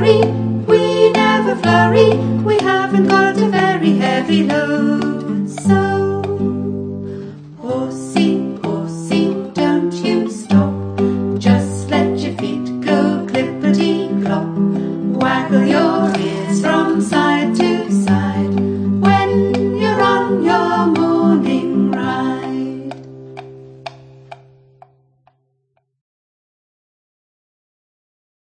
worry, we never flurry, we haven't got a very heavy load.